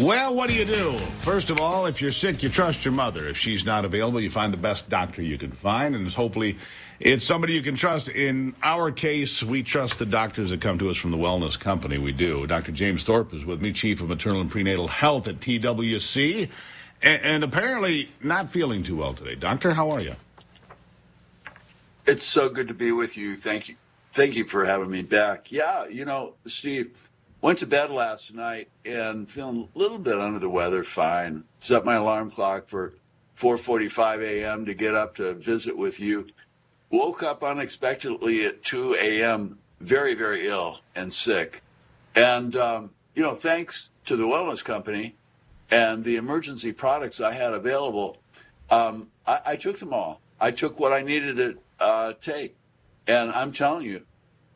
Well, what do you do? First of all, if you're sick, you trust your mother. If she's not available, you find the best doctor you can find, and hopefully it's somebody you can trust. In our case, we trust the doctors that come to us from the Wellness Company. We do. Dr. James Thorpe is with me, Chief of Maternal and Prenatal Health at TWC, and apparently not feeling too well today. Doctor, how are you? It's so good to be with you. Thank you. Thank you for having me back. Yeah, Steve, went to bed last night and feeling a little bit under the weather, fine. Set my alarm clock for 4:45 a.m. to get up to visit with you. Woke up unexpectedly at 2 a.m., very, very ill and sick. And, thanks to the Wellness Company and the emergency products I had available, I took them all. I took what I needed to take. And I'm telling you,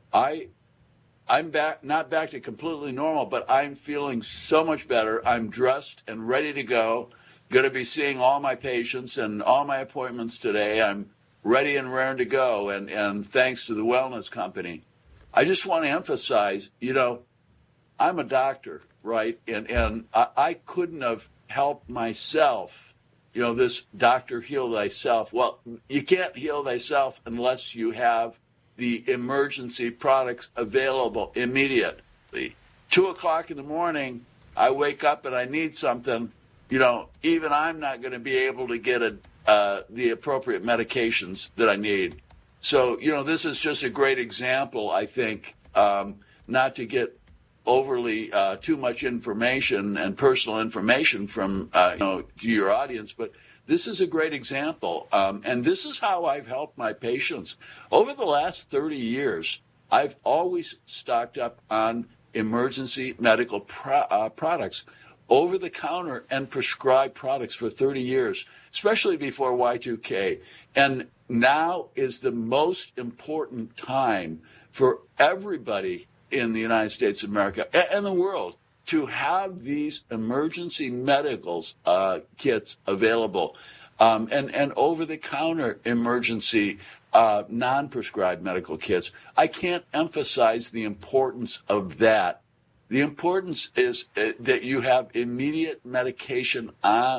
I'm back, not back to completely normal, but I'm feeling so much better. I'm dressed and ready to go. Going to be seeing all my patients and all my appointments today. I'm ready and raring to go, and thanks to the Wellness Company. I just want to emphasize, I'm a doctor, right? And I couldn't have helped myself, this doctor heal thyself. Well, you can't heal thyself unless you have the emergency products available immediately. 2 o'clock in the morning, I wake up and I need something, even I'm not going to be able to get the appropriate medications that I need. So, this is just a great example, I think, not to get overly too much information and personal information from, to your audience, but this is a great example, and this is how I've helped my patients. Over the last 30 years, I've always stocked up on emergency medical products, over-the-counter and prescribed products for 30 years, especially before Y2K. And now is the most important time for everybody in the United States of America and the world to have these emergency medicals kits available, and over-the-counter emergency non-prescribed medical kits. I can't emphasize the importance of that. The importance is that you have immediate medication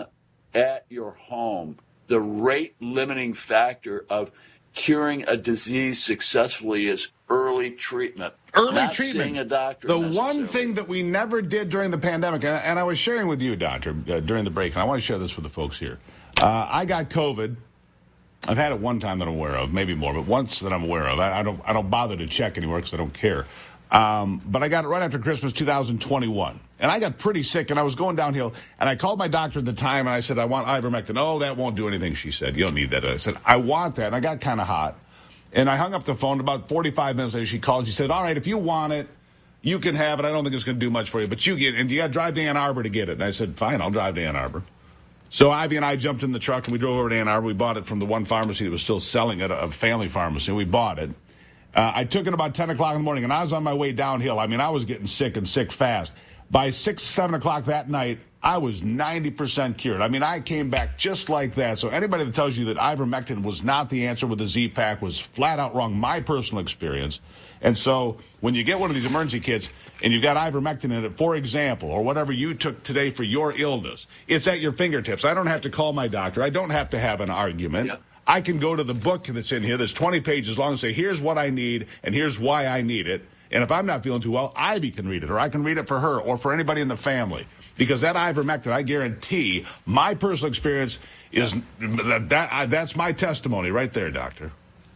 at your home. The rate-limiting factor of curing a disease successfully is early treatment. Not seeing a doctor. The one thing that we never did during the pandemic, and I was sharing with you, Doctor, during the break, and I want to share this with the folks here. I got COVID. I've had it one time that I'm aware of, maybe more, but once that I'm aware of. I don't bother to check anywhere because I don't care. But I got it right after Christmas 2021. And I got pretty sick, and I was going downhill. And I called my doctor at the time, and I said, I want ivermectin. Oh, that won't do anything, she said. You don't need that. I said, I want that. And I got kind of hot. And I hung up the phone. About 45 minutes later, she called. She said, all right, if you want it, you can have it. I don't think it's going to do much for you. But you get it, and you got to drive to Ann Arbor to get it. And I said, fine, I'll drive to Ann Arbor. So Ivy and I jumped in the truck, and we drove over to Ann Arbor. We bought it from the one pharmacy that was still selling it, a family pharmacy. We bought it. I took it about 10 o'clock in the morning, and I was on my way downhill. I mean, I was getting sick and sick fast. By 6, 7 o'clock that night, I was 90% cured. I mean, I came back just like that. So anybody that tells you that ivermectin was not the answer with the Z-Pak was flat out wrong, my personal experience. And so when you get one of these emergency kits and you've got ivermectin in it, for example, or whatever you took today for your illness, it's at your fingertips. I don't have to call my doctor. I don't have to have an argument. Yeah. I can go to the book that's in here that's 20 pages long and say, here's what I need and here's why I need it. And if I'm not feeling too well, Ivy can read it, or I can read it for her or for anybody in the family. Because that ivermectin, I guarantee, my personal experience is that's my testimony right there, Doctor.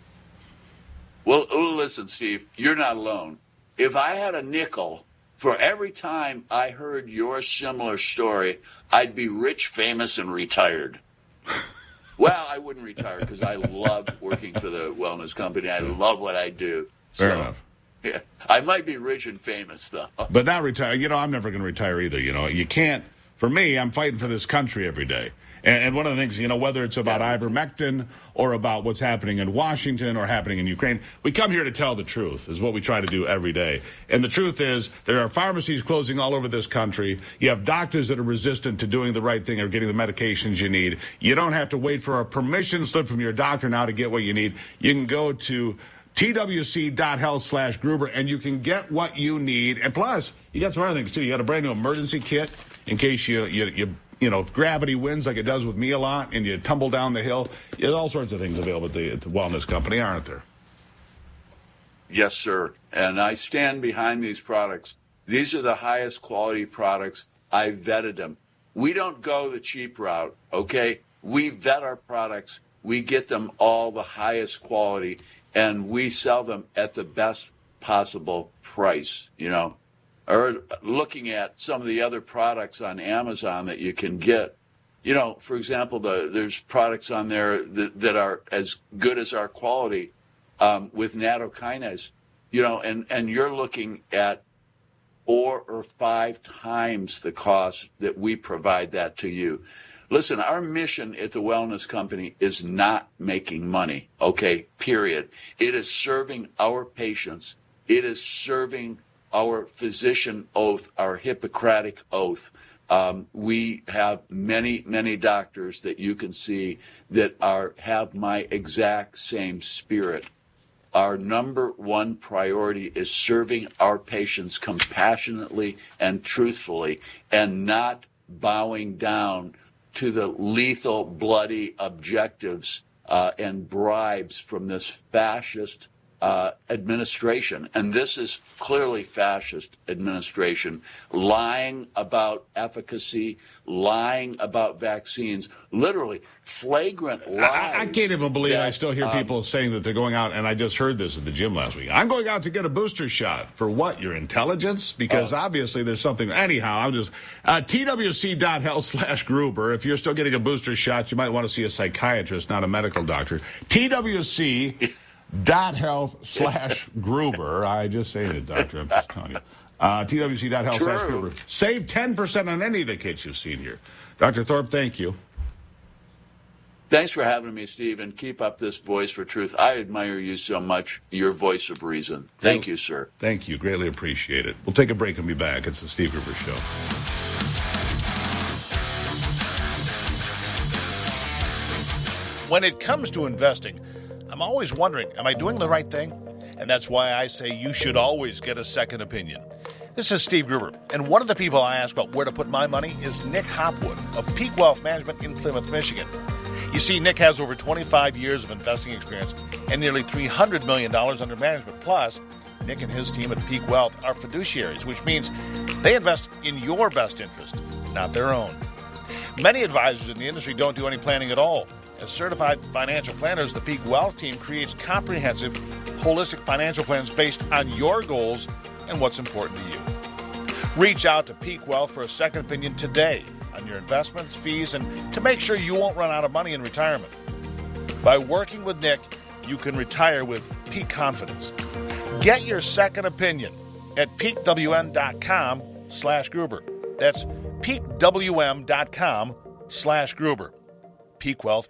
Well, listen, Steve, you're not alone. If I had a nickel for every time I heard your similar story, I'd be rich, famous, and retired. Well, I wouldn't retire because I love working for the Wellness Company. I love what I do. Fair enough. Yeah, I might be rich and famous, though. But not retire. I'm never going to retire either. You can't. For me, I'm fighting for this country every day. And one of the things, whether it's about ivermectin or about what's happening in Washington or happening in Ukraine, we come here to tell the truth is what we try to do every day. And the truth is there are pharmacies closing all over this country. You have doctors that are resistant to doing the right thing or getting the medications you need. You don't have to wait for a permission slip from your doctor now to get what you need. You can go to TWC.health/Gruber, and you can get what you need. And plus, you got some other things, too. You got a brand new emergency kit in case if gravity wins like it does with me a lot and you tumble down the hill. There's all sorts of things available at the Wellness Company, aren't there? Yes, sir. And I stand behind these products. These are the highest quality products. I vetted them. We don't go the cheap route, okay? We vet our products. We get them all the highest quality, and we sell them at the best possible price, Or looking at some of the other products on Amazon that you can get. For example, there's products on there that are as good as our quality with nattokinase, and you're looking at 4 or 5 times the cost that we provide that to you. Listen, our mission at the Wellness Company is not making money, okay, period. It is serving our patients. It is serving our physician oath, our Hippocratic oath. We have many, many doctors that you can see that have my exact same spirit. Our number one priority is serving our patients compassionately and truthfully and not bowing down to the lethal, bloody objectives and bribes from this fascist administration. And this is clearly fascist administration, lying about efficacy, lying about vaccines, literally flagrant lies. I can't even believe I still hear people saying that they're going out, and I just heard this at the gym last week. I'm going out to get a booster shot. For what? Your intelligence? Because obviously there's something. Anyhow, I'm just TWC.health/Gruber. If you're still getting a booster shot, you might want to see a psychiatrist, not a medical doctor. TWC.health/Gruber. I just say it, doctor. I'm just telling you. TWC.health/Gruber. Save 10% on any of the kits you've seen here. Dr. Thorpe, thank you. Thanks for having me, Steve, and keep up this voice for truth. I admire you so much, your voice of reason. Thank you, sir. Thank you. Greatly appreciate it. We'll take a break and be back. It's the Steve Gruber Show. When it comes to investing, I'm always wondering, am I doing the right thing? And that's why I say you should always get a second opinion. This is Steve Gruber, and one of the people I ask about where to put my money is Nick Hopwood of Peak Wealth Management in Plymouth, Michigan. You see, Nick has over 25 years of investing experience and nearly $300 million under management. Plus, Nick and his team at Peak Wealth are fiduciaries, which means they invest in your best interest, not their own. Many advisors in the industry don't do any planning at all. As certified financial planners, the Peak Wealth team creates comprehensive, holistic financial plans based on your goals and what's important to you. Reach out to Peak Wealth for a second opinion today on your investments, fees, and to make sure you won't run out of money in retirement. By working with Nick, you can retire with peak confidence. Get your second opinion at peakwm.com/Gruber. That's peakwm.com/Gruber. Peak Wealth